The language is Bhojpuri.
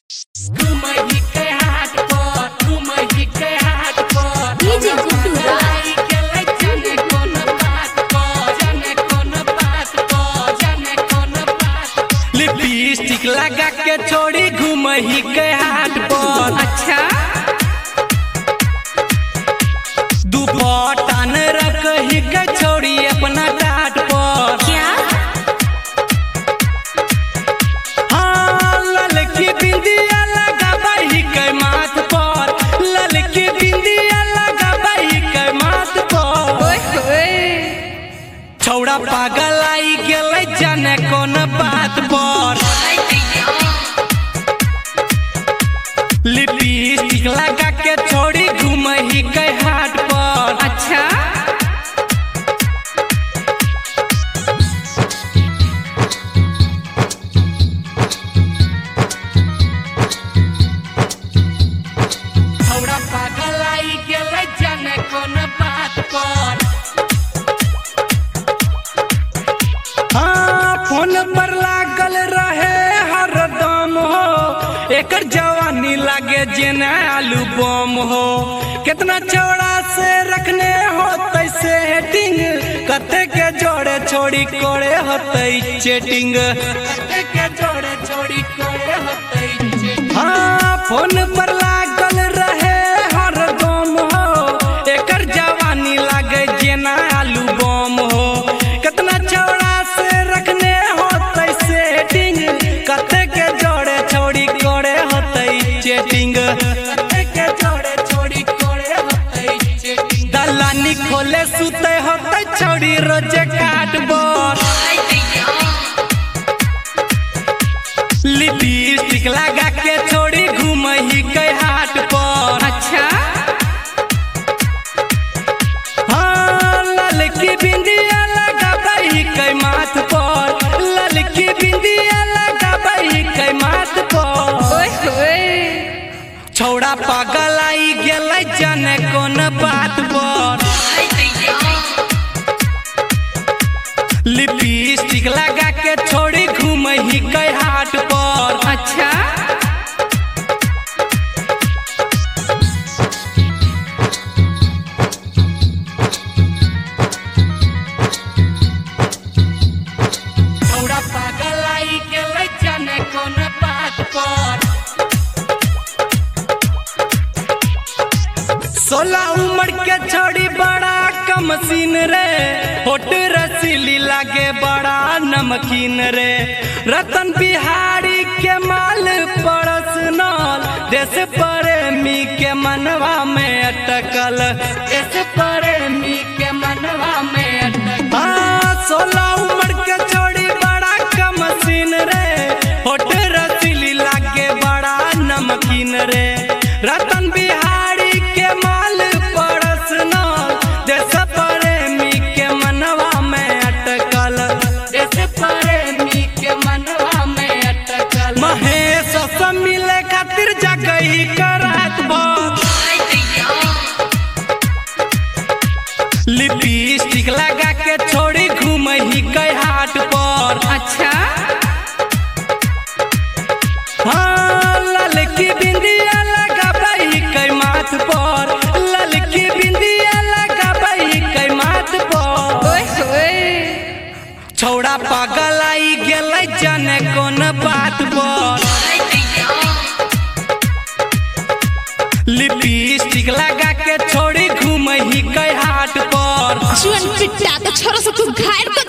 घुमही के हाट पर घुमही के हाट पर डीजे गुड्डू लाई गेलै जाने कोन बात पर जाने कोन बात पर जाने कोन बात लिपस्टिक लगा के छोड़ी घुमही के हाट पर अच्छा दुपट्टा न रखही के छोड़ी अपना टाट पर क्या हाँ ललकी बिंदिया लगाबही के माथ पर ललकी बिंदिया लगाबही के माथ पर ओए छौड़ा पागल आई गेलै जाने कोन बात पर लिपस्टिक लगा के छोड़ी घुमही के हाट पर अच्छा छौड़ा पागल आई गेलै जाने कोन बात पर हाँ फोन पर लागल रहे हरदम हो एकर जवानी लागे जेना आलू बम हो कितना चौड़ा से रखने हो तैसे हेटिंग कते के जोड़े छोड़ी कोड़े होतै चेटिंग कते के जोड़े छोड़ी कोड़े होतै चेटिंग हाँ फोन पर लागल रहे हरदम हो एकर जवानी लागे जेना आलू बम हो कितना चौड़ा से रखने हो तैसे हेटिंग कते के जोड़े छोड़ी कोड़े होतै चेटिंग कते के जोड़े छोड़ी कोड़े होतै चेटिंग दलानी खोले सुते होतै छोड़ी रोजे काटबर लिपस्टिक लगा के छोड़ी घुमही के हाट पर अच्छा हाँ ललकी बिंदिया लगाबही के माथ पर ललकी बिंदिया लगाबही के माथ पर ओए छौड़ा पागल आई गेलै जाने कोन बात पर लिपस्टिक लगा के छोड़ी घुमही के हाट पर अच्छा छौड़ा पागल आई गेलै जाने कोन बात पर 16 उम्र के छोड़ी बड़ा कमसीन रे होट रसीली लागे बड़ा नमकीन रे रतन बिहारी के माल पर्सनल देश प्रेमी के मनवा में अटकल देश प्रेमी के मनवा में अटकल हाँ 16 उम्र के छोड़ी बड़ा कमसीन रे होट रसीली लागे बड़ा नमकीन रे रतन बिहारी के माल पर्सनल देश प्रेमी के मनवा में अटकल देश प्रेमी के मनवा में अटकल महेश से मिले खातिर जगही करात भर लिपस्टिक लगा के छोड़ी घुमही के हाट पर अच्छा हाँ ललकी बिंदिया लगाबही के माथ पर ललकी बिंदिया लगाबही के माथ पर ओए छौड़ा पागल आई गेलै जाने कोन बात पर लिपस्टिक लगा के छोड़ी घुमही के हाट पर जीवन पिट्टा तो छोरा से तू घायल